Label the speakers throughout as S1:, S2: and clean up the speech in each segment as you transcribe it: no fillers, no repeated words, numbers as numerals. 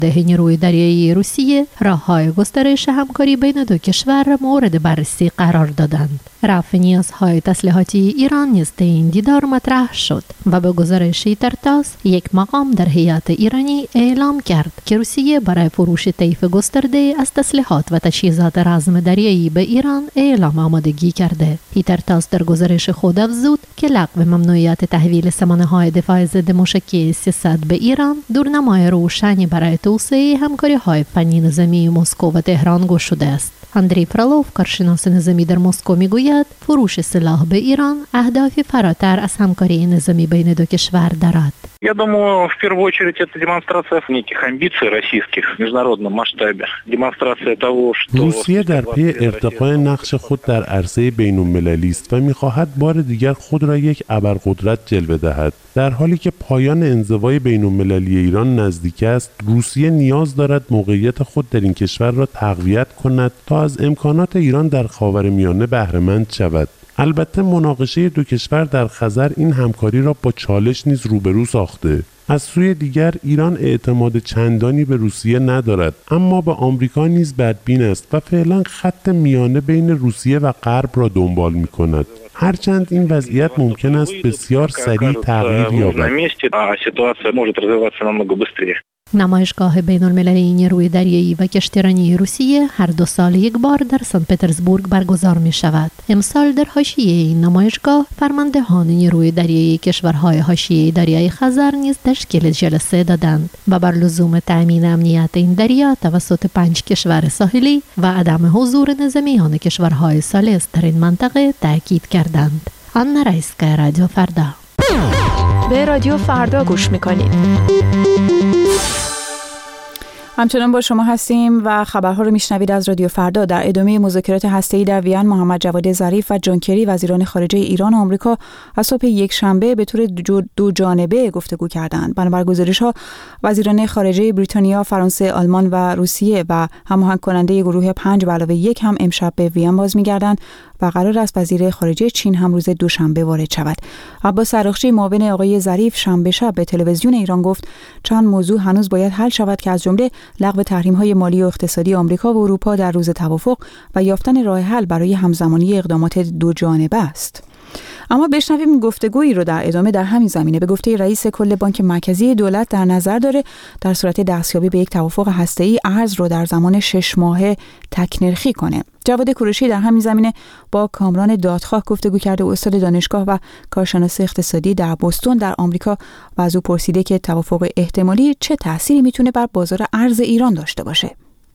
S1: نیروی دریایی روسیه راه‌های گسترش همکاری بین دو کشور مورد بررسی قرار دادند. رفع نیازهای تسلیحاتی ایران نیز این دیدار مطرح شد و به گزارش ترتاس یک مقام در هیئت ایرانی اعلام کرد که روسیه برای فروش طیف گسترده از تسلیحات و تجهیزات رزم دریایی به ایران اعلام آمادگی کرده. ترتاس در گزارش خود افزود که لغو ممنوعیت تحویل سامانه‌های دفاع ضد موشکی 300 به ایران دورنمای روشنی برای توسعه همکاری‌های فنی نظامی مسکو و تهران گشوده است. اندری فرالوف، کارشناس نظامی در مسکو، میگوید فروش سلاح به ایران اهدافی فراتر از همکاری نظامی بین دو کشور دارد.
S2: Я думаю, в первую очередь это демонстрация неких амбиций российских в международном масштабе. Демонстрация того, что
S3: روسیه در پی ارتقاء نقش خود در عرصه بین‌المللی است و می‌خواهد بار دیگر خود را یک ابرقدرت جلوه دهد. در حالی که پایان انزوای بین‌المللی ایران نزدیک است، روسیه نیاز دارد موقعیت خود در این کشور را تقویت کند تا از امکانات ایران در خاورمیانه بهره‌مند شود. البته مناقشه دو کشور در خزر این همکاری را با چالش نیز روبرو ساخته. از سوی دیگر ایران اعتماد چندانی به روسیه ندارد، اما به آمریکا نیز بدبین است و فعلا خط میانه بین روسیه و غرب را دنبال می‌کند. هرچند این وضعیت ممکن است بسیار سریع تغییر یابد.
S1: نمایشگاه بین‌المللی نیروی دریایی و کشتیرانی روسیه هر 2 سال یک بار در سن پترزبورگ برگزار می شود. امسال در حاشیه این نمایشگاه فرماندهان نیروی دریایی کشورهای حاشیه دریای خزر نیز تشکیل جلسه دادند و بر لزوم تأمین امنیت این دریا توسط 5 کشور ساحلی و عدم حضور نظامیان کشورهای ثالث در این منطقه تاکید کردند. آنا رایسکا، رادیو فردا.
S4: به رادیو فردا گوش میکنید. همچنان با شما هستیم و خبرها رو میشنوید از رادیو فردا. در ادامه مذاکرات هسته‌ای در وین، محمد جواد ظریف و جان کری وزیران خارجه ایران و آمریکا از صبح یک شنبه به طور دو جانبه گفتگو کردند. بنابر گزارش‌ها وزیران خارجه بریتانیا، فرانسه، آلمان و روسیه و هماهنگ کننده گروه 5+1 هم امشب به وین باز می‌گردند و قرار است وزیر خارجه چین هم روز دوشنبه وارد شود. عباس عراقچی، معاون آقای ظریف، شنبه شب به تلویزیون ایران گفت چند موضوع هنوز باید حل شود که از جمله لغو تحریم‌های مالی و اقتصادی آمریکا و اروپا در روز توافق و یافتن راه حل برای همزمانی اقدامات دو جانبه است. اما بشنویم گفتگویی رو در ادامه در همین زمینه. به گفته رئیس کل بانک مرکزی دولت در نظر داره در صورت دستیابی به یک توافق هسته‌ای ارز رو در زمان 6 ماهه تک‌نرخی کنه. جواد کوروشی در همین زمینه با کامران دادخواه گفتگو کرده، استاد دانشگاه و کارشناس اقتصادی در بوستون در آمریکا، و از او پرسیده که توافق احتمالی چه تأثیری میتونه بر بازار ارز ایران داشته باشه.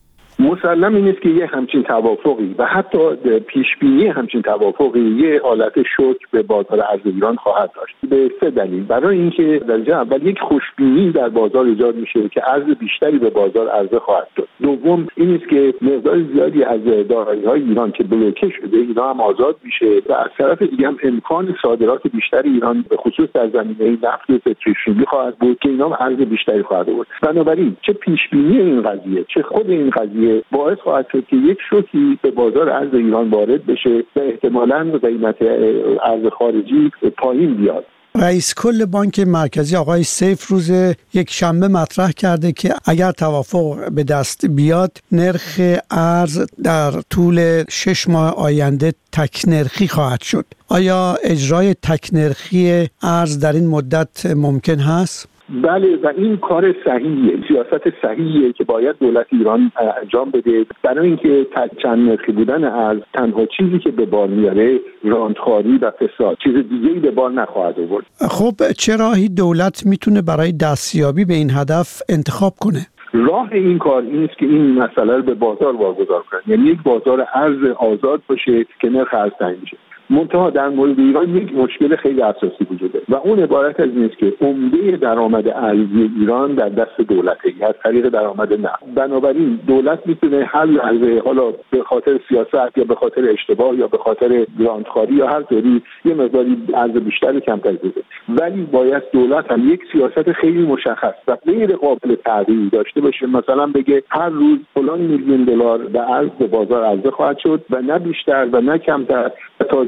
S5: مسلم این است که یه همچین توافقی و حتی پیشبینی همچین توافقی یه حالت شوک به بازار ارز ایران خواهد داشت به 3 دلیل. برای اینکه درجه اول یک خوشبینی در بازار ایجاد میشه که ارز بیشتری به بازار عرضه خواهد شد. دوم این است که مقدار زیادی از دارایی‌های ایران که بلوکه شده اینا هم آزاد میشه و از طرف دیگه هم امکان صادرات بیشتری ایران به خصوص در زمینه نفت و پتروشیمی خواهد بود که اینا هم ارز بیشتری خواهد بود. بنابراین چه پیشبینی این قضیه چه خود این قضیه باعث خواهد شد که یک شوکی به بازار ارز ایران وارد بشه و احتمالاً قیمت ارز خارجی پایین بیاد.
S6: رئیس کل بانک مرکزی آقای سیف روز یک شنبه مطرح کرده که اگر توافق به دست بیاد نرخ ارز در طول 6 ماه آینده تک‌نرخی خواهد شد. آیا اجرای تک‌نرخی ارز در این مدت ممکن هست؟
S5: بله، و این کار صحیحیه، سیاست صحیحیه که باید دولت ایران انجام بده، برای اینکه چند نرخی بودن ارز تنها چیزی که به بار میاره راندخواری و فساد، چیز دیگه‌ای به بار نخواهد آورد.
S6: خب چه راهی دولت میتونه برای دستیابی به این هدف انتخاب کنه؟
S5: راه این کار این است که این مسئله رو به بازار واگذار کنه، یعنی یک بازار ارز آزاد باشه که نرخ ارز تعیین شه. منتها در مورد ایران یک مشکل خیلی اساسی وجوده و اون عبارت از این است که عمده درآمد ارزی ایران در دست دولته، از طریق درآمد نفت. بنابراین دولت میتونه هر لحظه، حالا به خاطر سیاست یا به خاطر اشتباه یا به خاطر گرانتخواری یا هر طوری، یه مقداری ارز بیشتر کمتر بده، ولی باید دولت هم یک سیاست خیلی مشخص و غیر قابل تغییر داشته باشه. مثلا بگه هر روز فلان میلیون دلار به ارز به بازار عرضه خواهد شد و نه بیشتر و نه کمتر، و تازه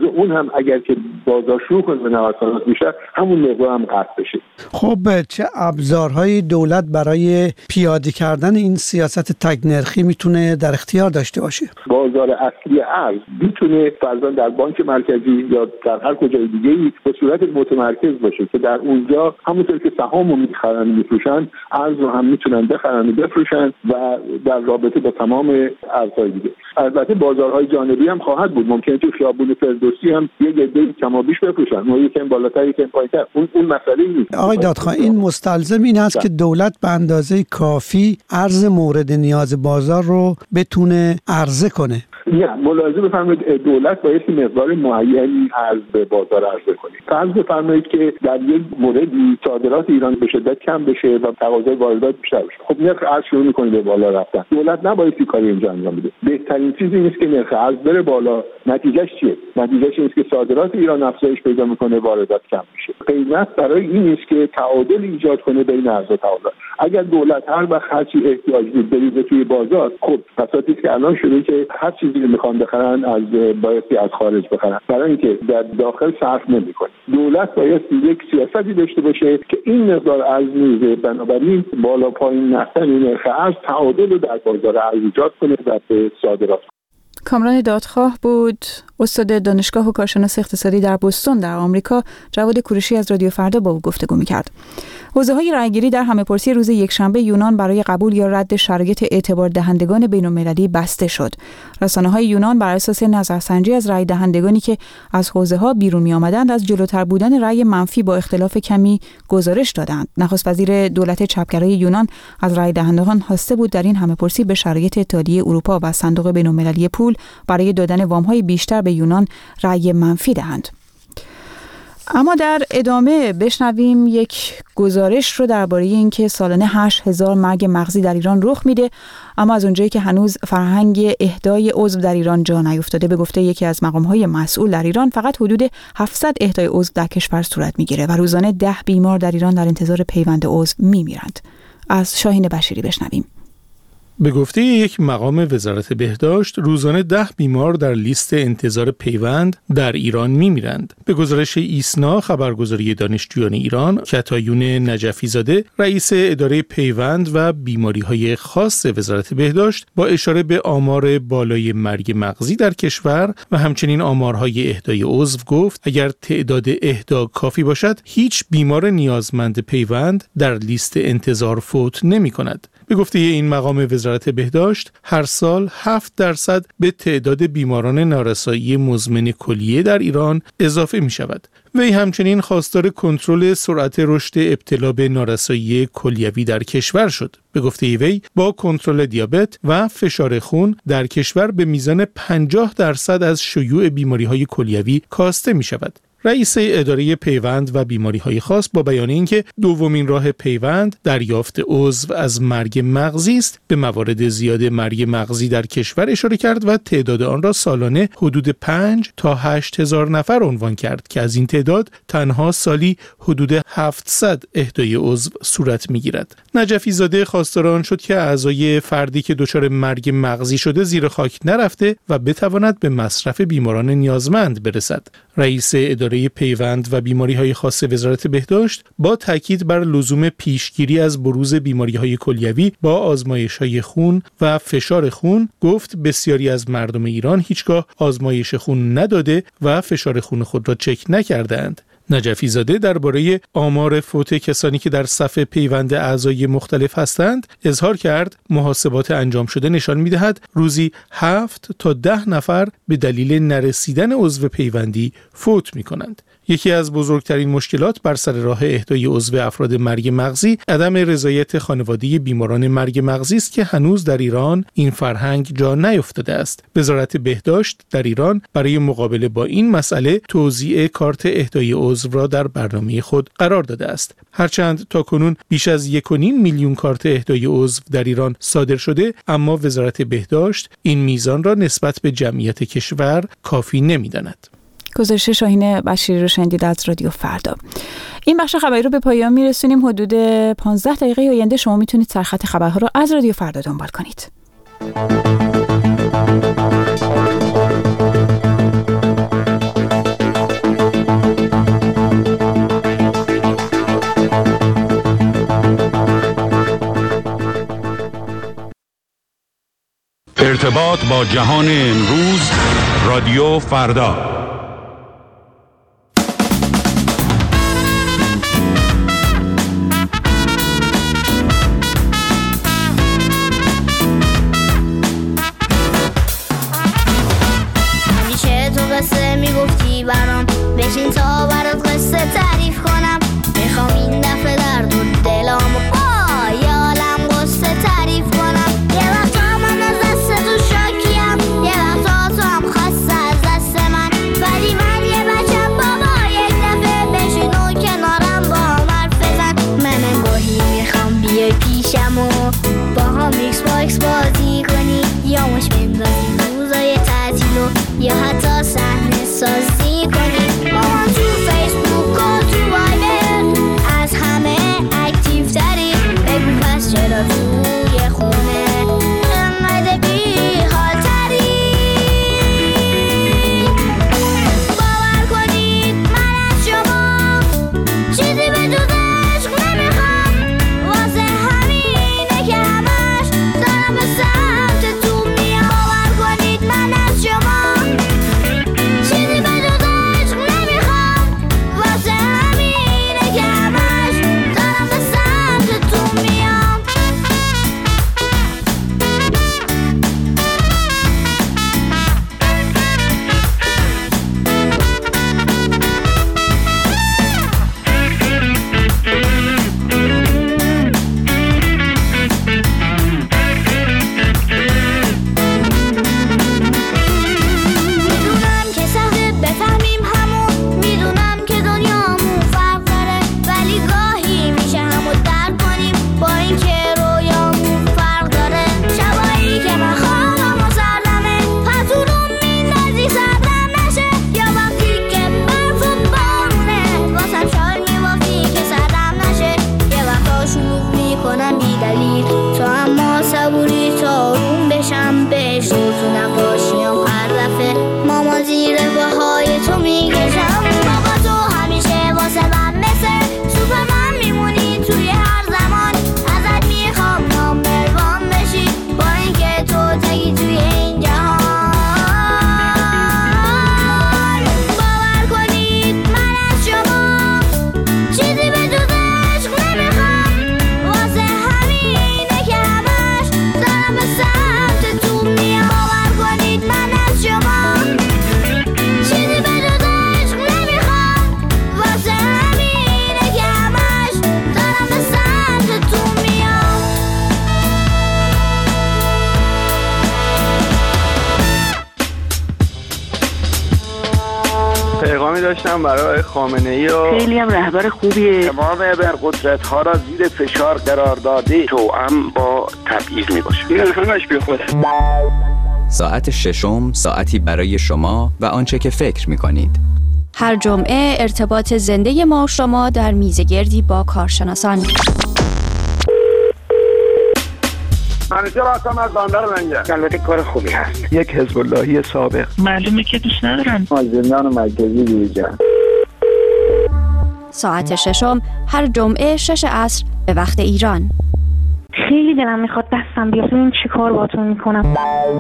S5: اون هم اگر که بازار شروع کنه به نوسانات بیشتر، همون مقدار هم قطع بشه.
S6: خب چه ابزارهای دولت برای پیاده کردن این سیاست تگ نرخی میتونه در اختیار داشته باشه؟
S5: بازار اصلی ارز میتونه فرضاً در بانک مرکزی یا در هر کجای دیگه‌ای به صورت متمرکز باشه که در اونجا همونطور که سهامو میخرن میفروشن، ارز رو هم میتونن بخرن و بفروشن و در رابطه با تمام ارزهای دیگه. البته بازارهای جانبی هم خواهد بود، ممکنه تو خیابون فردوسی هم یه عده کم و بیش بفروشن، اون یکم بالاتر یکم پایین‌تر، اون مسئله نیست.
S6: آقای دادخواه، این مستلزم این است که دولت به اندازه کافی ارز مورد نیاز بازار رو بتونه عرضه کنه.
S5: نه، ملاحظه بفرمایید دولت باید مقدار معینی ارز به بازار عرضه کنه. فرض بفرمایید که در یک موردی صادرات ایران به شدت کم بشه و تقاضای واردات بیشتر بشه، خب نرخ ارز شروع می‌کنه به بالا رفتن. دولت نباید این کاری اینجا انجام بده. بهترین چیزی نیست که نرخ ارز بره بالا. نتیجهش چیه؟ نتیجهش اینه که صادرات ایران افزایش پیدا می‌کنه، واردات کم میشه. قیمت برای این نیست که تعادل ایجاد کنه بین ارز و تقاضا. اگر دولت هر وقت هر چی احتیاج بود بریزه توی بازار، خب بساطی که الان شده که هر چیزی میخوان بخرن بایستی از خارج بخرن، برای اینکه در داخل صرف نمیکنه. دولت بایستی یک سیاستی داشته باشه که این مقدار ارز میزه، بنابراین بالا پایین نرفتن نرخ ارز تعادل رو در بازار ارز ایجاد کنه و به صادرات.
S4: کامران دادخواه بود، استاد دانشگاه و کارشناس اقتصادی در بوستون در آمریکا. جواد کوروشی از رادیو فردا با او گفتگو می‌کرد. حوزه‌های رأی‌گیری در همه‌پرسی روز یکشنبه یونان برای قبول یا رد شرایط اعتبار دهندگان بین‌المللی بسته شد. رسانه‌های یونان بر اساس نظرسنجی از رأی دهندگانی که از حوزه‌ها بیرون می‌آمدند از جلوتر بودن رأی منفی با اختلاف کمی گزارش دادند. نخست وزیر دولت چپگرای یونان از رأی دهندگان خواسته بود در این همه‌پرسی به شرایط اتحادیه اروپا و صندوق بین‌المللی پول برای دادن وام‌های بیشتر به یونان رأی منفی دهند. اما در ادامه بشنویم یک گزارش رو درباره اینکه سالانه 8000 مرگ مغزی در ایران رخ میده، اما از اونجایی که هنوز فرهنگ اهدای عضو در ایران جا نیفتاده، به گفته یکی از مقام‌های مسئول در ایران فقط حدود 700 اهدای عضو در کشور صورت میگیره و روزانه 10 بیمار در ایران در انتظار پیوند عضو میمیرند. از شاهین بشیری بشنویم.
S7: به گفته یک مقام وزارت بهداشت، روزانه 10 بیمار در لیست انتظار پیوند در ایران می‌میرند. به گزارش ایسنا، خبرگزاری دانشجویان ایران، کتایون نجفی زاده، رئیس اداره پیوند و بیماری‌های خاص وزارت بهداشت، با اشاره به آمار بالای مرگ مغزی در کشور و همچنین آمارهای اهدای عضو گفت اگر تعداد اهدا کافی باشد، هیچ بیمار نیازمند پیوند در لیست انتظار فوت نمی‌کند. به گفته این مقام وزارت بهداشت، هر سال 7% به تعداد بیماران نارسایی مزمن کلیه در ایران اضافه می شود. وی همچنین خواستار کنترل سرعت رشد ابتلا به نارسایی کلیوی در کشور شد. به گفته وی، با کنترل دیابت و فشار خون در کشور به میزان 50% از شیوع بیماری‌های کلیوی کاسته می شود. رئیس اداره پیوند و بیماری‌های خاص با بیان اینکه دومین راه پیوند دریافت عضو از مرگ مغزی است، به موارد زیاد مرگ مغزی در کشور اشاره کرد و تعداد آن را سالانه حدود 5 تا 8 هزار نفر عنوان کرد که از این تعداد تنها سالی حدود 700 اهدای عضو صورت می‌گیرد. نجفی زاده خواستار آن شد که اعضای فردی که دچار مرگ مغزی شده زیر خاک نرفته و بتواند به مصرف بیماران نیازمند برسد. رئیس اداره پیوند و بیماری‌های خاص وزارت بهداشت با تاکید بر لزوم پیشگیری از بروز بیماری‌های کلیوی با آزمایش‌های خون و فشار خون گفت بسیاری از مردم ایران هیچگاه آزمایش خون نداده و فشار خون خود را چک نکردند. نجفی زاده درباره آمار فوت کسانی که در صف پیوند اعضای مختلف هستند اظهار کرد محاسبات انجام شده نشان می‌دهد روزی 7 تا 10 نفر به دلیل نرسیدن عضو پیوندی فوت می‌کنند. یکی از بزرگترین مشکلات بر سر راه اهدای عضو افراد مرگ مغزی عدم رضایت خانواده بیماران مرگ مغزی است که هنوز در ایران این فرهنگ جا نیفتاده است. وزارت بهداشت در ایران برای مقابله با این مسئله توزیع کارت اهدای عضو را در برنامه خود قرار داده است. هرچند تاکنون بیش از 1.5 میلیون کارت اهدای عضو در ایران صادر شده، اما وزارت بهداشت این میزان را نسبت به جمعیت کشور کافی نمی‌داند.
S4: گزارش شاهین بشیری رو شنیدید از رادیو فردا. این بخش خبری رو به پایان میرسونیم. حدود 15 دقیقه آینده شما میتونید سرخط خبرها رو از رادیو فردا دنبال کنید.
S8: ارتباط با جهان امروز، رادیو فردا.
S9: همیشه تو قصه میگفتی برام، بشین تا برات قصه تعریف کنم. میخوام این دفعه در دو دلامو با یه عالم قصه تعریف کنم. یه وقتا من از دست تو شاکیم، یه وقتا تو هم خسته از دست من، ولی من یه بچم بابا، یک دفعه بشین و کنارم با هم حرف بزن. من گاهی میخوام بیای پیشم و با هم ایکس باکس بازی کنی، یا مش بندازی روزای تعطیل و یا حتی صحنه سازی کنی. با هم تو فیسبوک و تو وایبر از همه اکتیو تری، بگو پس چرا توی خونه انقدر بی‌حال تری. باور کنید من از شما چیزی به جز عشق نمیخوام، واسه همینه که همش دارم به سمت تو میام. باور کنید من از شما چیزی به جز عشق نمیخوام، واسه همینه که همش دارم به سمت تو میام. میدونم که سخته بفهمیم همون، میدونم که دنیامون فرق داره، ولی گاهی میشه همو درک کنیم با اینکه رویامون فرق داره. شبایی که من خوابم سردمه، پتونون میندازی صبرم نشه، یا وقتی که برف و بارونه واسم شال میبافی که سردم نشه. یه وقتا شروع میکنم بی دلیل تو، اما صبوری تا آروم بشم بهش تو نباشیم. هر دفعه ماما زیر پاهای تو میکشم. بابا تو همیشه واسه من مثل سوپرمن میمونی توی هر زمان، ازت میخوام نامبروان بشی با اینکه تو تگی توی این جهان. باور کنید من از شما چیزی به جز عشق نمیخوام، واسه همینه که همش دارم به سمت تو میام. باور کنید من از شما چیزی به جز عشق نمیخوام، واسه همینه که همش دارم به سمت تو میام.
S10: پیغامی داشتم برای خامنه‌ای و
S11: خیلی هم رهبر خوبیه.
S10: تمام ابرقدرت‌ها را زیر فشار قرار داده، توأم با تبعیض میباشه. این همش بیخوده.
S12: ساعت ششم، ساعتی برای شما و آنچه که فکر می‌کنید.
S13: هر جمعه ارتباط زنده ما و شما در میزگردی با کارشناسان.
S10: همیشه راستم از بندر منگه. البته کار خوبی هست. یک حزب اللهی سابق.
S11: معلومه که دوست ندارن.
S10: از زندان مرکزی بیرون.
S13: ساعت ششم هر جمعه 6 عصر به وقت ایران.
S11: خیلی دلم میخواد دستم بیاد، این چی کار باتون میکنم.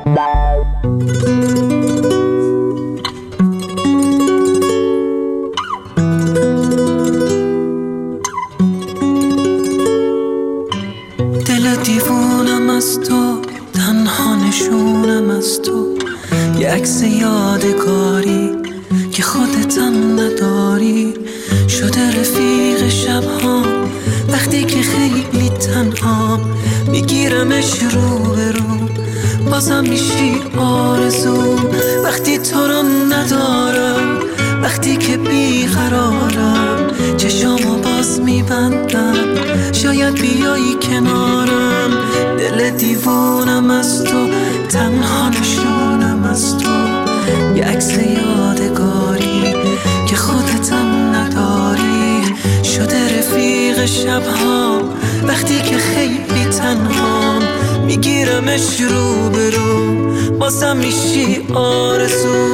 S14: دل دیوونم از تو، تنها نشونم از تو، یه عکس یادگاری که خودتم نداری، شده رفیق شبها وقتی که خیلی تنهام، میگیرمش رو به رو، بازم میشی آرزو وقتی تو رو ندارم، وقتی که بیقرارم، چشامو باز میبندم، شاید بیایی کنارم. دل دیوونم از تو، تنها نشونم از تو، یه عکس یادگاری که خودتم نداری، شده رفیق شبها وقتی که خیلی تنهام، میگیرمش رو به رو، بازم میشی آرزو.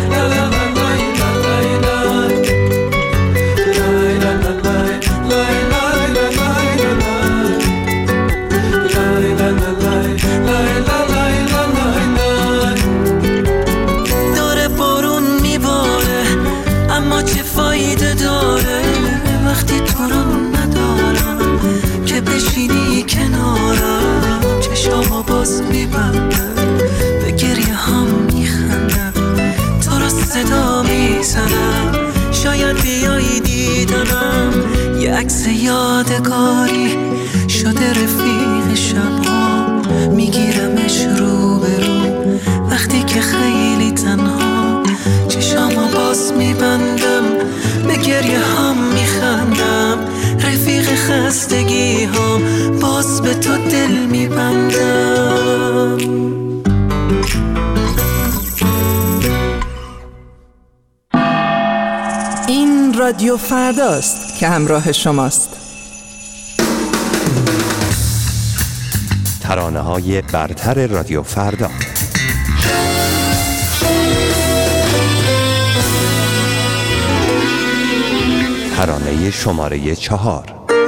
S14: La یادگاری شده رفیق شبها، میگیرمش رو به رو وقتی که خیلی تنها، چشامو باز میبندم به گریه هم میخندم، رفیق خستگی هم باز به تو دل میبندم.
S15: این رادیو فرداست که همراه شماست.
S16: ترانه‌های برتر رادیو فردا. ترانه شماره 4.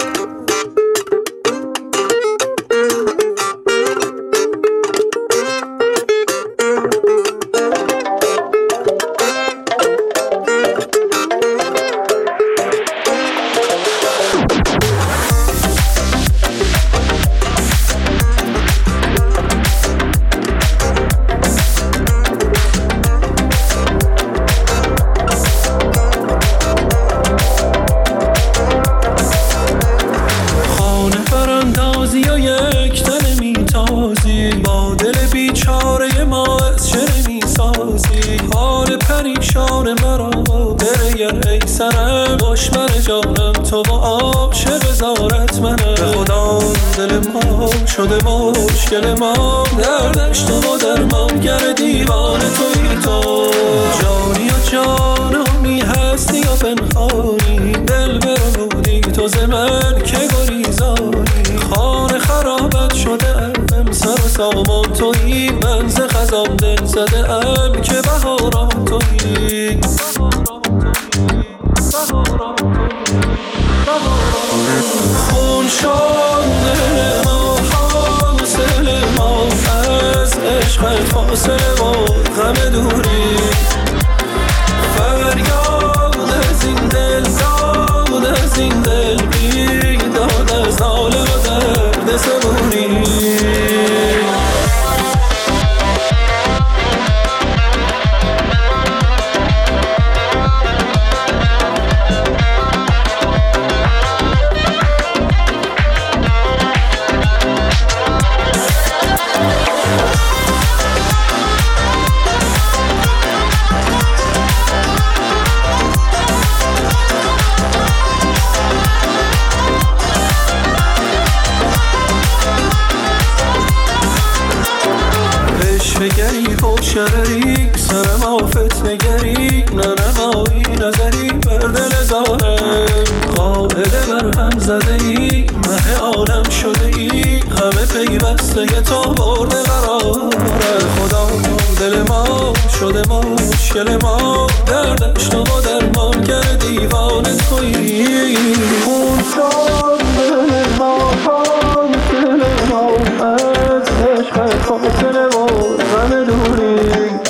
S17: شده مشکل ما دردش تو و درمانگر دیوانه توی تو، جانی و جانمی هستی یا پنهانی، دل برمودی تو زمن که گریزانی، خانه خرابت شده ام سر و سامان تویی، من ز خزان دل زده ام که بهاران تویی. خون شده عشقت فاصله و غم دوری، فریاد از این دل داد از این دل بیداد از ناله و درد صبوری. شرری سرم آفت نگری ننمایی نظری بر دل زارم، قائل بر هم زده ای مه عالم شده ای، همه پیوسته تو برده قراره، خدا دل ما شده مشکل ما دردش تو و درمانگر دیوانه تویی. خون شد دل ما دل ما از عشق فاصله و غم دوری،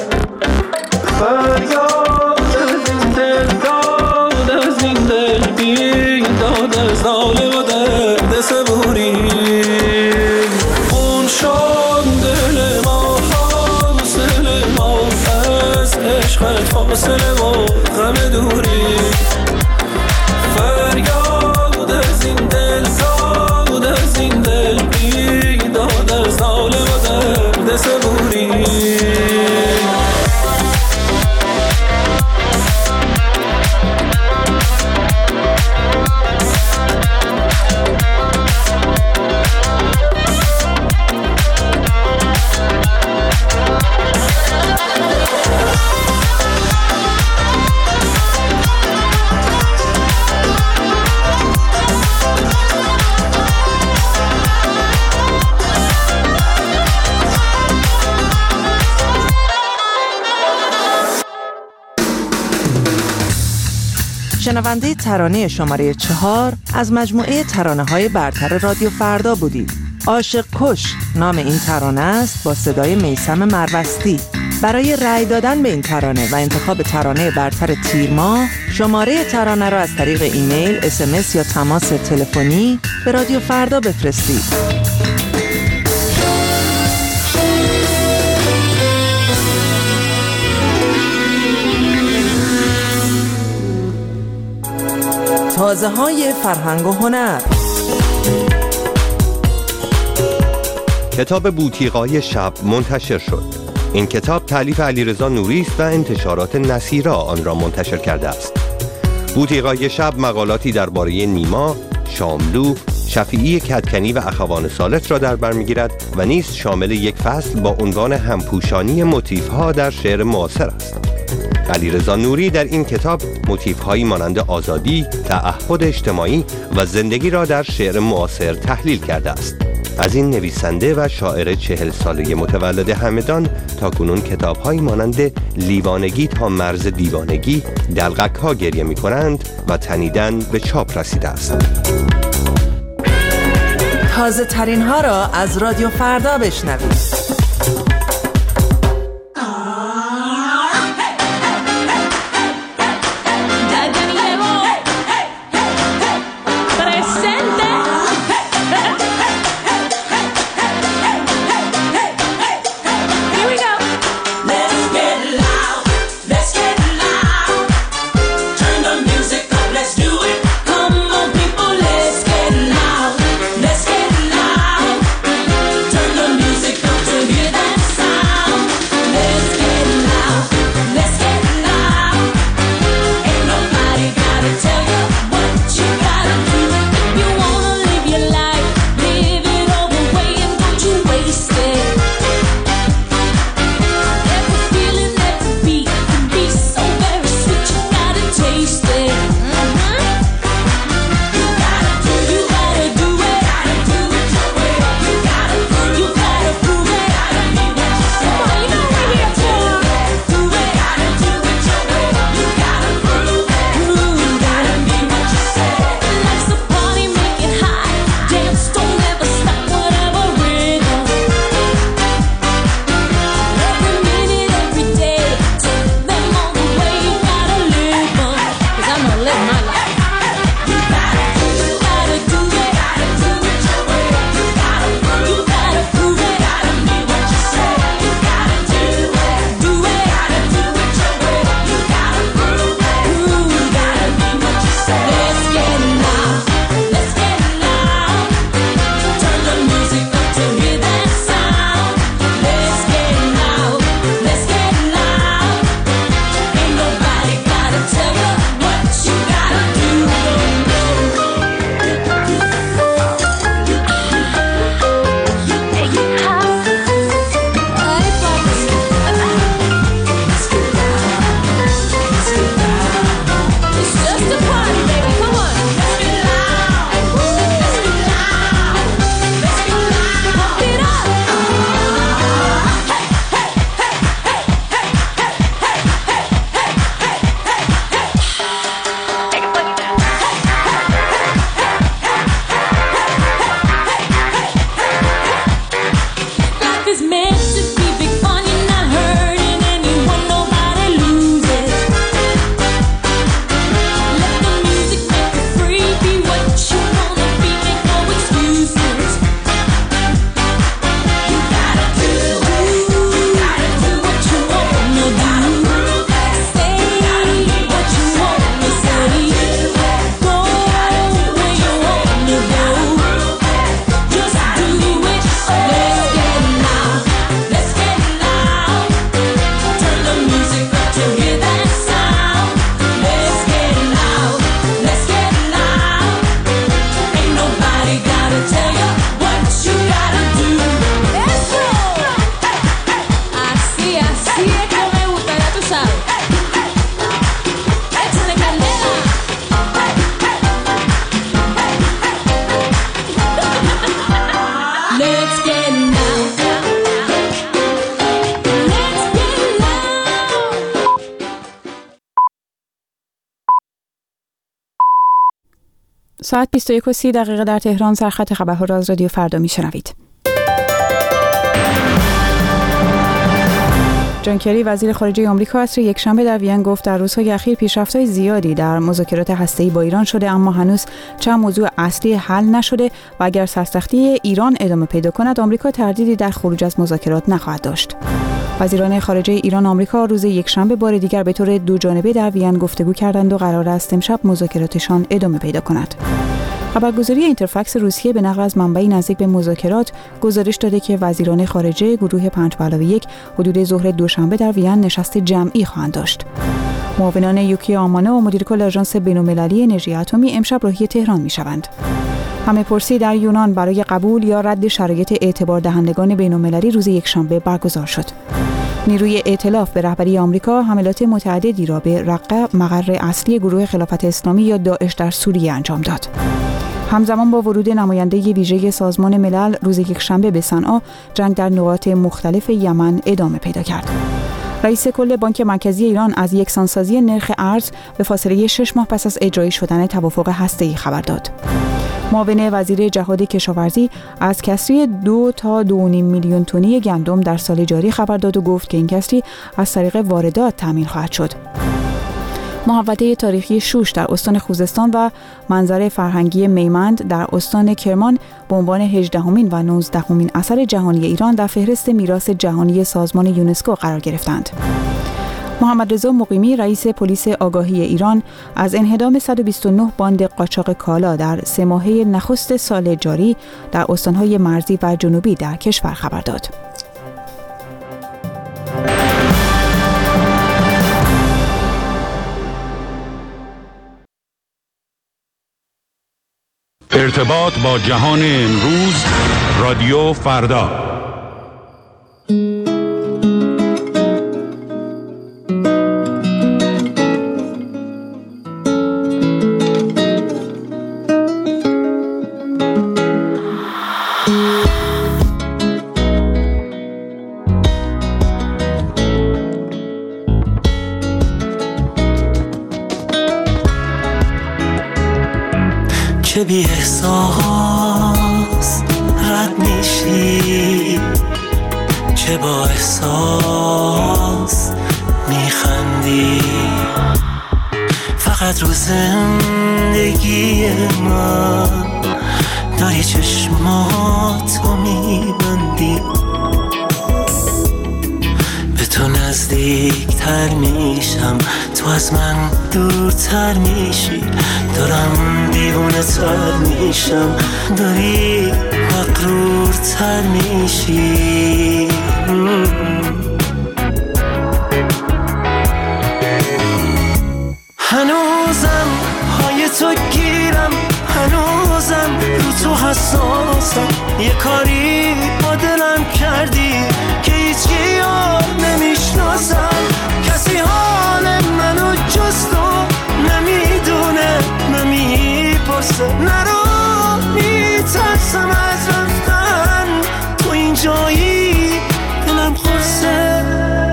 S17: فریاد از این دل داد از این دل بیداد از ناله و درد صبوری. خون شد دل ما حاصل ما از عشقت فاصله و غم دوری، فریاد از این دل داد از این دل بیداد از ناله و درد صبوری.
S15: شنونده ترانه شماره 4 از مجموعه ترانه‌های برتر رادیو فردا بودید. عاشق کش نام این ترانه است با صدای میثم مروستی. برای رأی دادن به این ترانه و انتخاب ترانه برتر تیر ماه، شماره ترانه را از طریق ایمیل، SMS یا تماس تلفنی به رادیو فردا بفرستید. تازه‌های فرهنگ و هنر.
S16: کتاب بوتیقای شب منتشر شد. این کتاب تألیف علیرضا نوری است و انتشارات نصیرا آن را منتشر کرده است. بوتیقای شب مقالاتی درباره نیما، شاملو، شفیعی کدکنی و اخوان سالس را در بر می‌گیرد و نیز شامل یک فصل با عنوان همپوشانی موتیف‌ها در شعر معاصر است. علیرضا نوری در این کتاب موتیف‌هایی مانند آزادی، تعهد اجتماعی و زندگی را در شعر معاصر تحلیل کرده است. از این نویسنده و شاعر 40 ساله متولد همدان تاکنون کتاب‌هایی مانند لیوانگی تا مرز دیوانگی، دلقک‌ها گریه می‌کنند و تنیدن به چاپ رسیده است.
S15: تازه ترین ها را از رادیو فردا بشنوید.
S4: ساعت 21:30 در تهران سرخط خبرها را از رادیو فردا میشنوید. جان کری وزیر خارجه آمریکا عصر یکشنبه در وین گفت در روزهای اخیر پیشرفت‌های زیادی در مذاکرات هسته‌ای با ایران شده، اما هنوز چند موضوع اصلی حل نشده و اگر سرسختی ایران ادامه پیدا کند، آمریکا تردیدی در خروج از مذاکرات نخواهد داشت. وزیران خارجه ایران و آمریکا روز یکشنبه بار دیگر به طور دوجانبه در وین گفتگو کردند و قرار است امشب مذاکراتشان ادامه پیدا کند. خبرگزاری اینترفکس روسیه به نقل از منبعی نزدیک به مذاکرات گزارش داده که وزیران خارجه گروه 5+1 حدود ظهر دوشنبه در وین نشست جمعی خواهند داشت. معاونان یوکی آمانه و مدیر کل آژانس بین‌المللی انرژی اتمی امشب راهی تهران می‌شوند. همه‌پرسی در یونان برای قبول یا رد شرایط اعتبار دهندگان بین‌المللی روز یکشنبه برگزار شد. نیروی ائتلاف به رهبری آمریکا حملات متعددی را به رقه مقر اصلی گروه خلافت اسلامی یا داعش در سوریه انجام داد. همزمان با ورود نماینده ویژه سازمان ملل روز یکشنبه به صنعا، جنگ در نقاط مختلف یمن ادامه پیدا کرد. رئیس کل بانک مرکزی ایران از یکسانسازی نرخ ارز به فاصله 6 ماه پس از اجرایی شدن توافق هسته‌ای خبر داد. معاون وزیر جهاد کشاورزی از کسری 2 تا 2.5 میلیون تنی گندم در سال جاری خبر داد و گفت که این کسری از طریق واردات تامین خواهد شد. محوطه تاریخی شوش در استان خوزستان و منظر فرهنگی میمند در استان کرمان به عنوان 18مین و 19مین اثر جهانی ایران در فهرست میراث جهانی سازمان یونسکو قرار گرفتند. محمد رضا مقیمی رئیس پلیس آگاهی ایران از انهدام 129 باند قاچاق کالا در 3 ماهه نخست سال جاری در استان‌های مرزی و جنوبی در کشور خبر داد.
S8: ارتباط با جهان امروز، رادیو فردا.
S14: که بی احساس رد میشی، که با احساس میخندی، فقط رو زندگی من داری چشماتو میبندی، به تو نزدیکتر میشم، تو از من دورتر میشی، دارم دیوونه تر میشم، داری مغرورتر میشی. هنوزم پای تو گیرم، هنوزم رو تو حساسم، یه کاری با دلم کردی که هیچکی یاد نمیشناسم، کسی حال منو جز تو نمیدونه، نمیپرسه، نرو میترسم از رفتن، تو اینجایی دلم خورسه.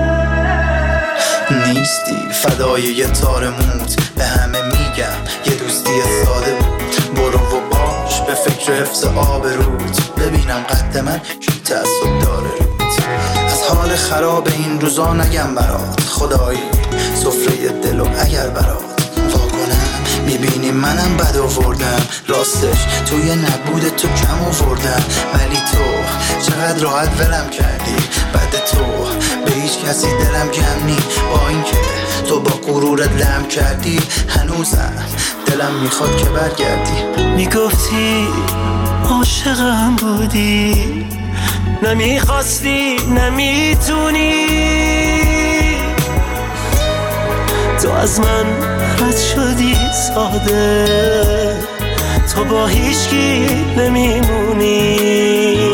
S18: نیستی فدای یه تار موت، به همه میگم یه دوستی ساده بود، برو و باش به فکر حفظ آبروت، ببینم قد من کی تعصب داره روت، از حال خراب این روزا نگم برات، خدایی سفره دل و اگر برات واکنم، میبینی منم بد آوردم، راستش توی نبود تو کم آوردم، ولی تو چقدر راحت ولم کردی، بعد تو به هیچ کسی دلم کم نی، با اینکه تو با غرورت لم کردی، هنوزم دلم میخواد که برگردی.
S14: میگفتی عاشقم بودی، نمیخواستی، نمیتونی، تو از من رد شدی ساده، تو با هیچکی نمیمونی،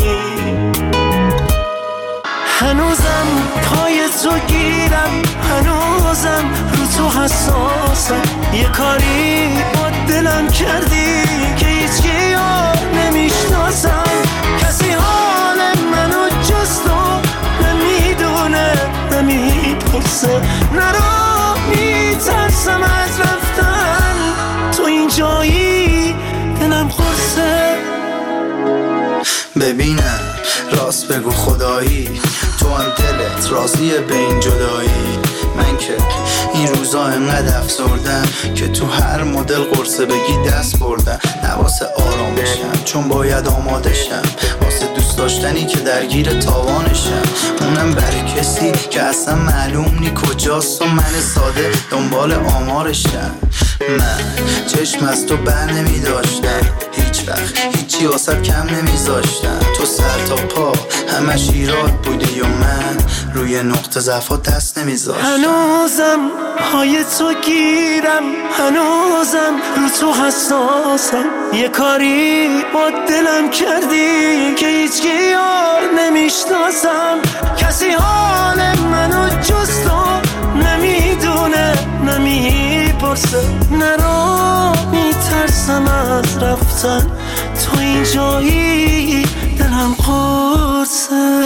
S14: هنوزم پای تو گیرم، هنوزم رو تو حساسم، یه کاری با دلم کردی که هیچکی یاد نمیشناسم، کسی حال منو جز تو نمیدونه، نمیپرسه، نرو میترسم از رفتن، تو اینجایی دلم خورسه.
S18: ببینم راست بگو خدایی، تو هم دلت راضیه به این جدایی. من که این روزا انقدر افسردم که تو هر مدل قرصه بگی دست بردم. نواسه آرامشم چون باید آمادشم واسه دوست داشتنی که درگیر تاوانشم. اونم برای کسی که اصلا معلوم نی کجاست و من ساده دنبال آمارشم. من چشم از تو بر نمی داشتم هیچ وقت هیچی واسه کم نمی زاشتم. تو سر تا پا همش ایراد بودی و من روی نقطه ضعفات دست نمی زاشتم.
S17: هنوزم های تو گیرم، هنوزم رو تو حساسم. یه کاری با دلم کردی که هیچ یار نمیشناسم. کسی حال منو جز تو نمیدونه نمیپرسه. نرا میترسم از رفتن تو این جایی دلم قرصه.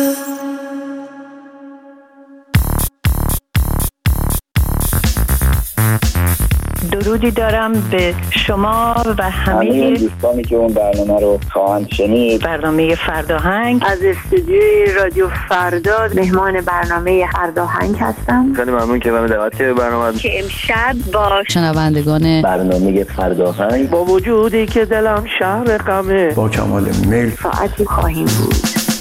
S11: درودی دارم به شما و همه
S19: دوستانی که اون برنامه رو خواهند شنید.
S11: برنامه فرداهنگ از استودیوی رادیو فردا مهمان برنامه فرداهنگ هستم.
S19: خیلی ممنون که من دعوت کردید برنامه
S11: که امشب با
S20: شنوندگان
S19: برنامه فرداهنگ
S17: با وجودی که دلم شهر غمه
S19: با کمال میل
S11: ساعتی خواهیم بود.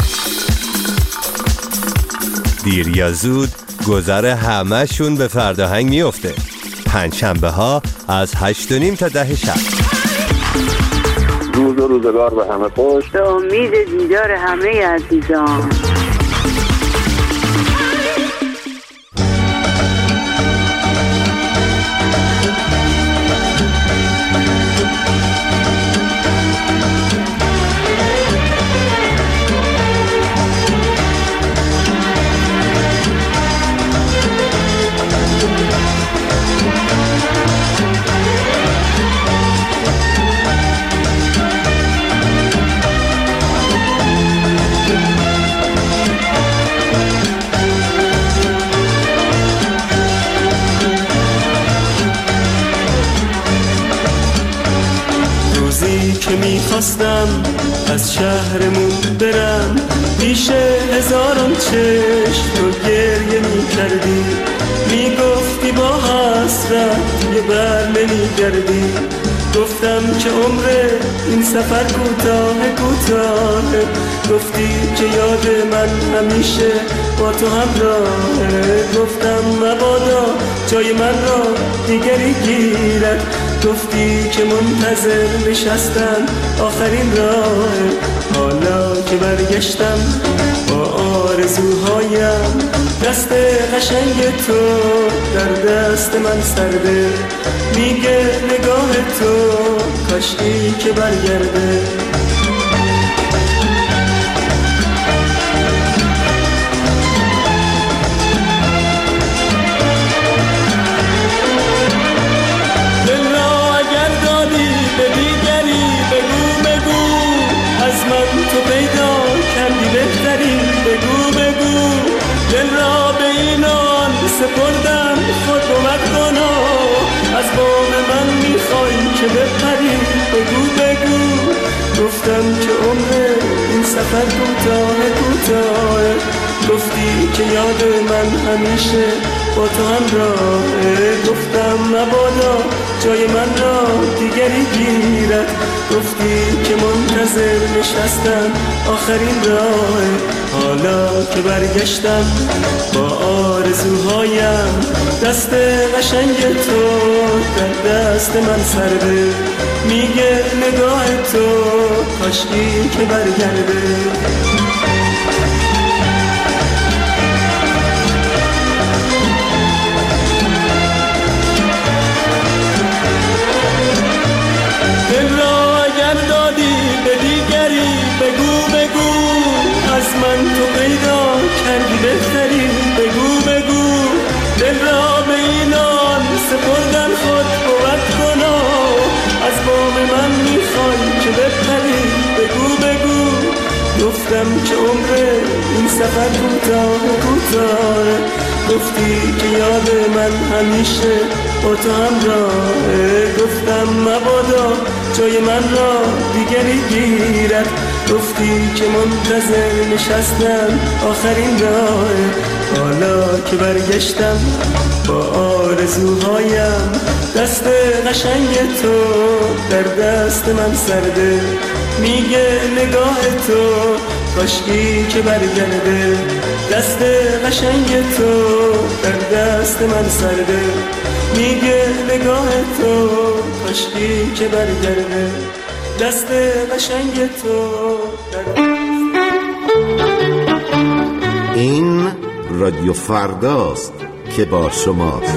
S16: دیر یا زود گذر همه‌شون به فرداهنگ میفته. پنجشنبه ها از 8:30 تا 10 شب.
S5: روز و روزگار به همه خوش.
S11: به امید دیدار همه عزیزان.
S17: که میخواستم از شهرمون برم پیش هزاران چشم تو گریه میکردی. میگفتی با حسرت یه بر نمیگردی. گفتم که عمر این سفر کوتاه. گفتی که یاد من همیشه با تو همراهه. گفتم مبادا جای من را دیگری گیرد. گفتی که منتظر نشستم آخرین راه. حالا که برگشتم با آرزوهایم دست قشنگ تو در دست من سرده. میگه نگاه تو کاشکی که برگرده. تو پیدا کردی بهتری بگو دل را به اینان سپردم خود کمک کنا. از بام من میخوای که بپری بگو گفتم که عمر این سفر کوتاه. گفتی که یاد من همیشه با تو همراهه. گفتم مبادا جای من را دیگری گیرد. گفتی که منتظر نشستم آخرین راه. حالا که برگشتم با آرزوهایم دست قشنگ تو در دست من سرده. میگه نگاه تو کاشکی که برگرده. بگو از من تو پیدا کردی بهتری بگو دل را به اینان سپردن خود بود کنا. از بام من میخوای که بپری بگو گفتم که عمر این سفر کوتاه. گفتی که یاد من همیشه با تو همراهه. گفتم مبادا جای من را دیگری گیرد. گفتی که منتظر نشستم آخرین راهه، حالا که برگشتم با آرزوهایم، دست قشنگ تو در دست من سرده، میگه نگاه تو کاشکی که برگرده، دست قشنگ تو در دست من سرده، میگه نگاه تو کاشکی که برگرده، دست قشنگ تو در
S20: این رادیو فرداست که با شماست.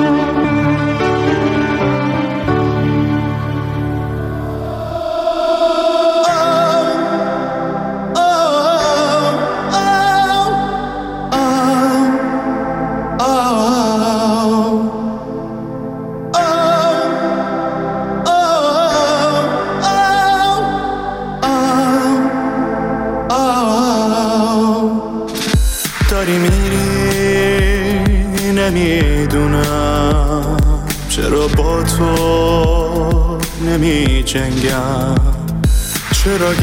S17: داری میری نمیدونم چرا با تو نمی جنگم، چرا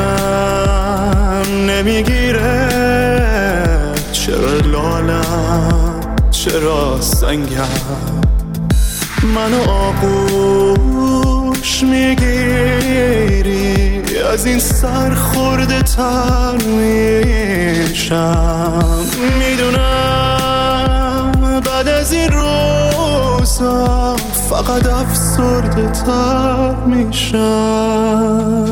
S17: گریم نمیگیره، چرا لالم چرا سنگم، منو آغوش میگیری از این سر خورده تر میشم، میدونم بعد از این روزا فقط افسرده تر میشم،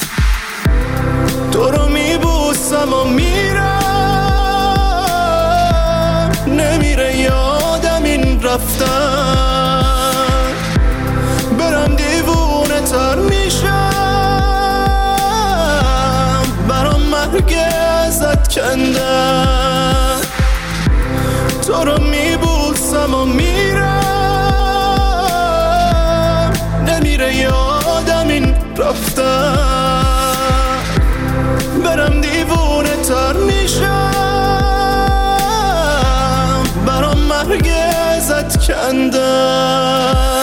S17: تو رو میبوسم و میرم، نمیره یادم این رفتن، برم دیوونه تر میشم، برام مرگ ازت کندم، تو رو میبوسم و میرم، نمیره یادم این رفتن، برم دیوونه تر میشم، برام مرگ ازت کندم.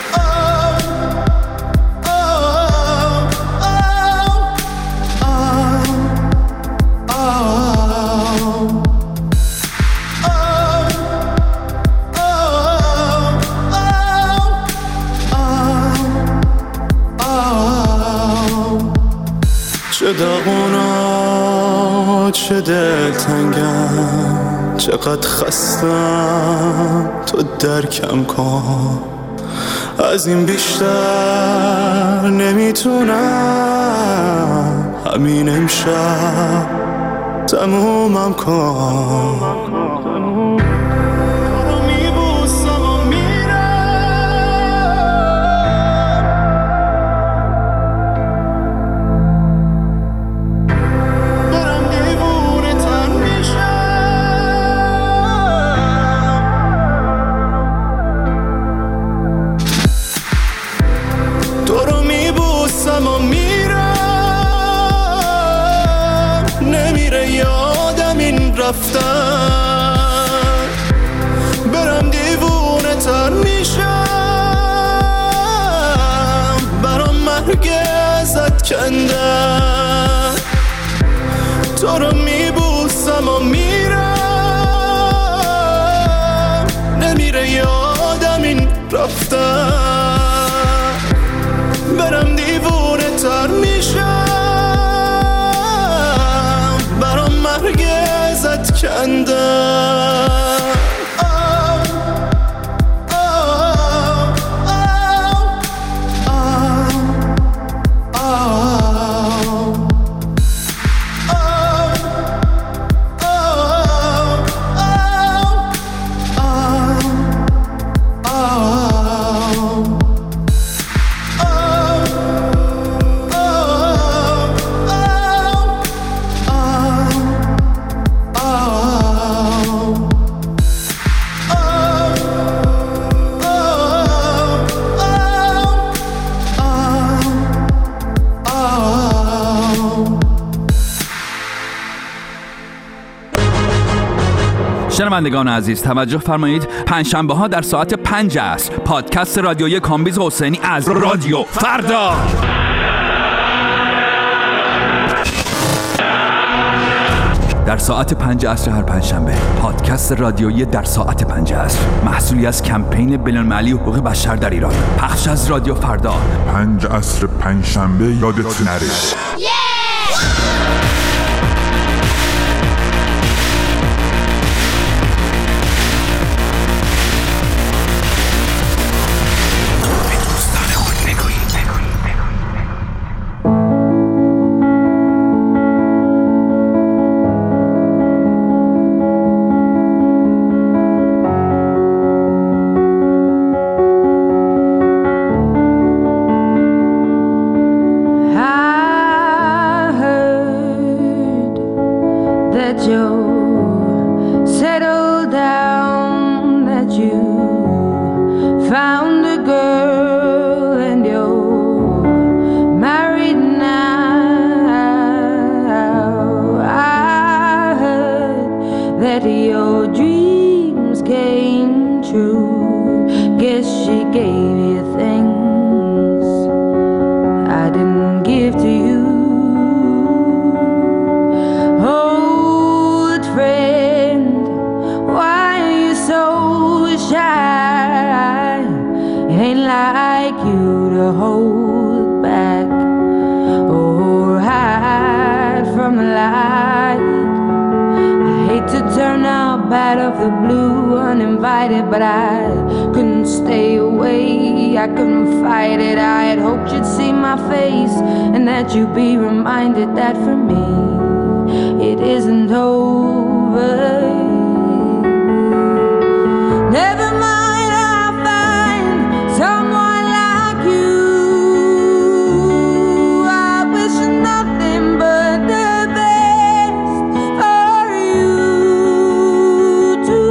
S17: چه داغونا چه دلتنگم، چقدر خستم تو درکم کن، از این بیشتر نمیتونم، همین امشب تمومم کن. برم دیوونه تر میشم، برام مرگ ازت کندم، تو رو میبوسم و میرم، نمیره یادم این رفتن، برم دیوونه تر میشم، برام مرگ ازت کندم.
S21: شنوندگان عزیز توجه فرمایید، پنجشنبه ها در ساعت 5 عصر پادکست رادیویی کامبیز حسینی از رادیو فردا. در ساعت 5 عصر هر پنجشنبه. پادکست رادیویی در ساعت 5 عصر، محصولی از کمپین بین‌المللی حقوق بشر در ایران. پخش از رادیو فردا.
S2: 5 عصر پنجشنبه یادت نره.
S22: But I couldn't stay away, I couldn't fight it. I had hoped you'd see my face and that you'd be reminded that for me it isn't over. Never mind, I'll find someone like you. I wish nothing but the best for you too.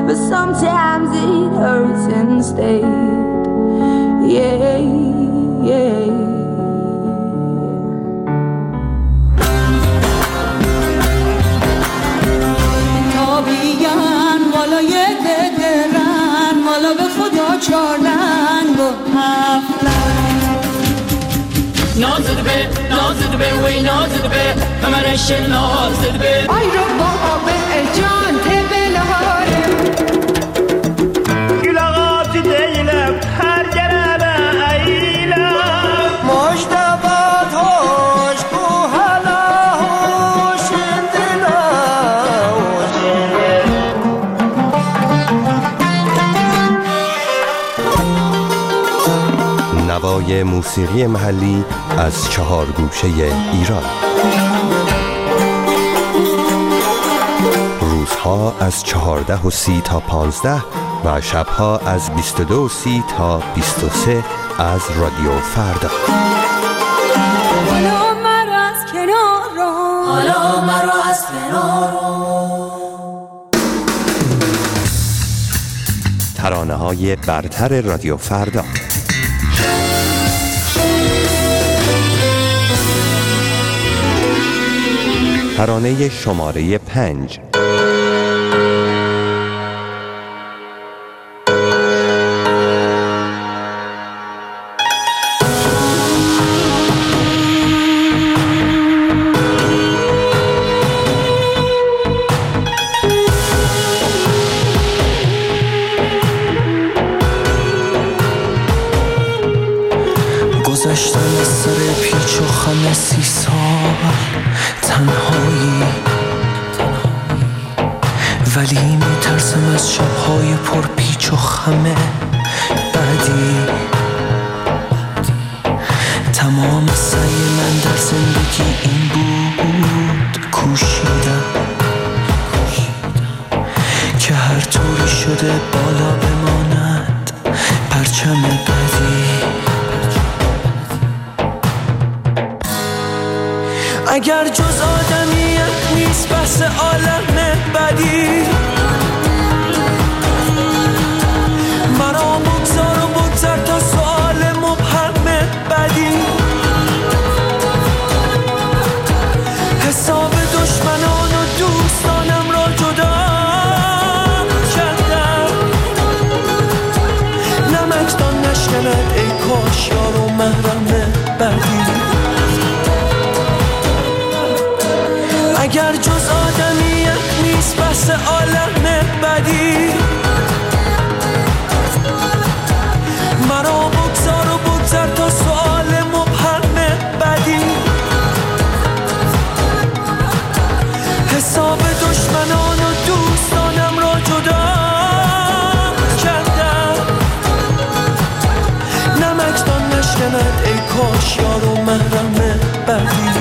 S22: but sometimes it hurts instead. Yeah, yeah.
S1: تابیان والای ددرن والا به خدا چارلنگ و نازد به وی نازد به کمرش نازد به آی رو بابا به جان تبلهاره گلاغات دیلم هر گربه ایلم مجدبات هاش بو حالا هاش
S16: نوای موسیقی محلی از 4 گوشه ایران. روزها از 14:30 تا 15 و شبها از 22:30 تا 23 از رادیو فردا.
S1: حالا مرا از کنار حالا مرا از کنار
S16: ترانه‌های برتر رادیو فردا. ترانه شماره 5.
S14: گذشتم از سر پیچ و خم 30 سال تنهایی، ولی میترسم از شبهای پر پیچ و خمه بعدی. تمام سعی من در زندگی این بود کوشیدم که هر طوری شده بالا بماند پرچم بدی.
S1: اگر جز آدمیت نیست بس عالم بدی، مرا بگذار و بگذر تا سؤال مبهم بدی. حساب دشمنان و دوستانم را جدا کردم، نمکدان نشکند ای کاش یار و محرم بدی. اگر جز آدمیت نیست بس عالم بدی، مرا بگذار و بگذر تا سؤال مبهم بدی. حساب دشمنان و دوستانم را جدا کردم، نمکدان نشکند ای کاش یار و محرم بدی.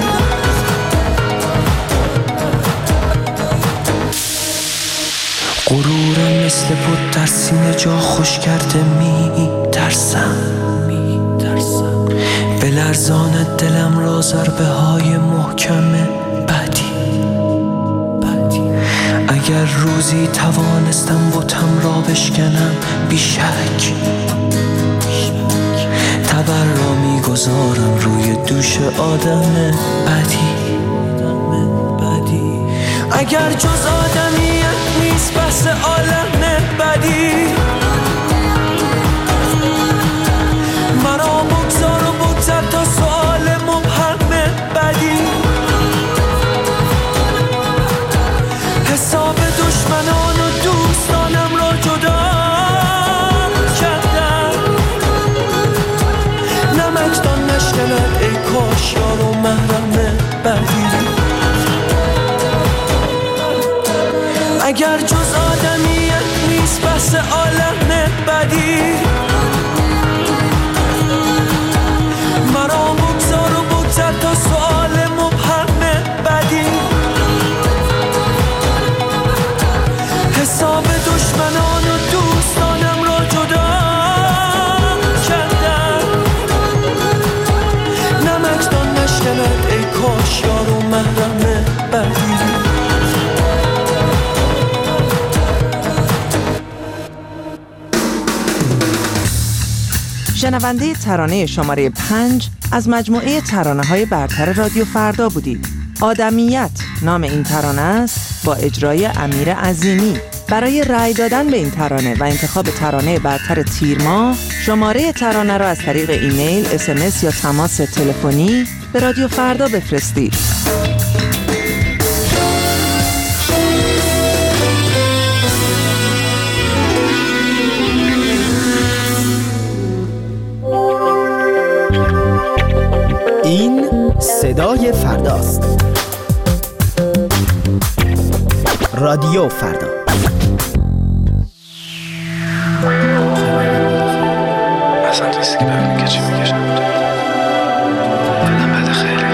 S1: غرورم مثل بود در سینه جا خوش کرده می ترسم، به لرزاند دلم را ضربه های محکم بدی. اگر روزی توانستم بتم را بشکنم بیشک تبر را می گذارم روی دوش آدم بدی. اگر جز آدمیت نیست بس عالم بدی، مرا بگذار و بگذر تا سؤال مبهم بدی. حساب دشمنان و دوستانم را جدا کردم، نمکدان نشکند ای کاش یار و محرم بدی. اگر جز آدمیت نیست بس عالم بدی، مرا بگذار و بگذر تا سؤال مبهم بدی. حساب دشمنان و دوستانم را جدا کردم، نمکدان نشکند ای کاش یار و محرم بدی.
S15: شنونده ترانه شماره 5 از مجموعه ترانه‌های برتر رادیو فردا بودید. آدمیت نام این ترانه است با اجرای امیر عظیمی. برای رأی دادن به این ترانه و انتخاب ترانه برتر تیر ماه، شماره ترانه را از طریق ایمیل، SMS یا تماس تلفنی به رادیو فردا بفرستید.
S3: این صدای فرداست. رادیو فردا.
S17: اصلا نیستی که ببینی که چی میکشم. دلم بده خیلی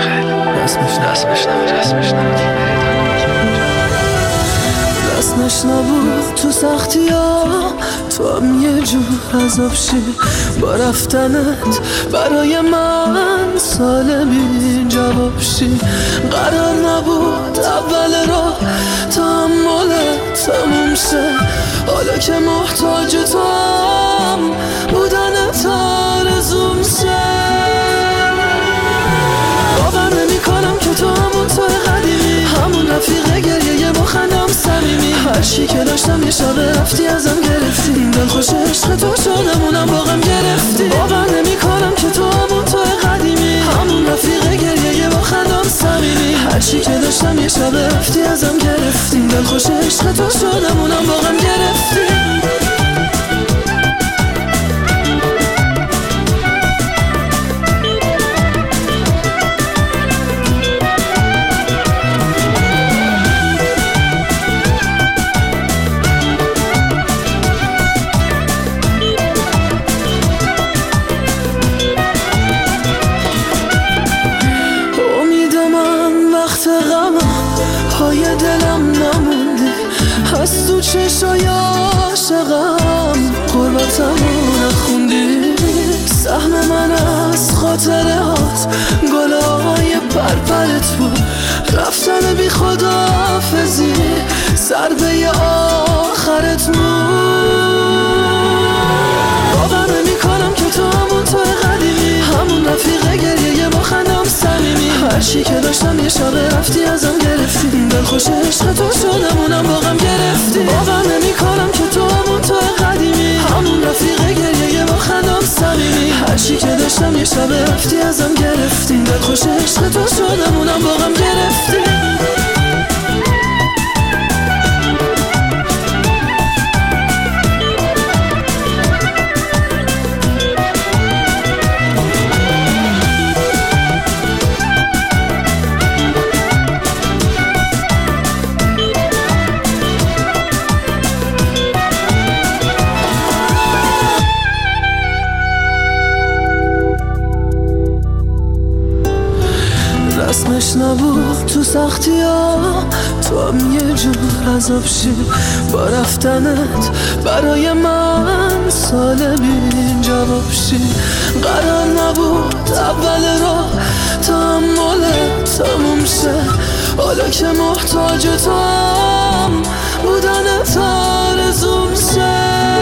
S17: دست نبود تو سختی ها، تو هم یه جور عذاب شی. با رفتنت برای من سالمی جواب شی. قرار نبود اول راه تحملت تموم شه. حالا که محتاج تو هم بودنت آرزوم شه. باور نمی کنم که تو همون توی قدیمی، همون رفیق گریه با خندم صمیمی. هر چی که داشتم یه شب رفتی ازم گرفتی. دلخوش عشق تو شدم اونم باقم گرفتی. باور نمی کنم که تو همون توی قدیمی، همون رفیق گریه با خندم صمیمی. هر چی که داشتم یه شب رفتی ازم گرفتی. دلخوش عشق تو شدم اونم باقم گرفتی. پای دلم نمونده از تو چشای عاشقم، قربتمو نخوندی. سهم من از خاطره هات گلای پرپرت بود. رفتن بی خداحافظی ضربه آخرت بود. باور نمی کنم که تو همون توی قدیمی، همون رفیق گریه با خندم صمیمی. هر چی که داشتم یه شب رفتی ازم گرفتی. دلخوش عشق تو شدم اونم باقم گرفتی. باور نمی کنم که تو همون توی قدیمی، همون رفیق گریه با خندم صمیمی. هر چی که داشتم یه شب رفتی ازم گرفتی. دلخوش عشق تو شدم اونم باقم گرفتی. رسمش نبود تو سختی ها، تو هم یه جور عذاب شی. با رفتنت برای من سالمی جواب شی. قرار نبود اول راه تحملت تموم شه. حالا که محتاج تو هم بودنت آرزوم شه.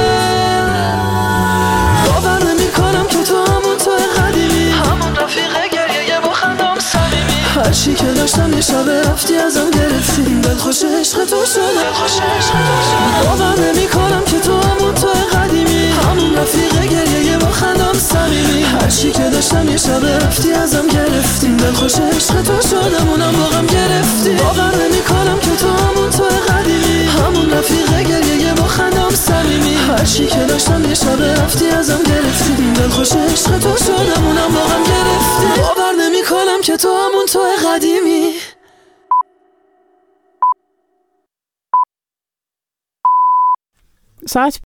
S17: باور نمی کنم که تو همون توی قدیمی، همون رفیق گریه با خندم صمیمی. هر چی که داشتم یه شب رفتی ازم گرفتی. دلخوش عشق تو شدم. باور نمی کنم که تو همون توی قدیمی، همون رفیق گریه با خندم صمیمی. هر چی که داشتم یه شب رفتی ازم گرفتی. دلخوش عشق تو شدم اونم باقم گرفتی. باور نمی کنم که تو همون توی قدیمی، همون رفیق گریه با خندم صمیمی. هر چی که داشتم یه شب رفتی ازم گرفتی. دلخوش عشق تو شدم اونم باقم گرفتی. باور نمی کنم که تو همون توی قدیمی.
S4: ساعت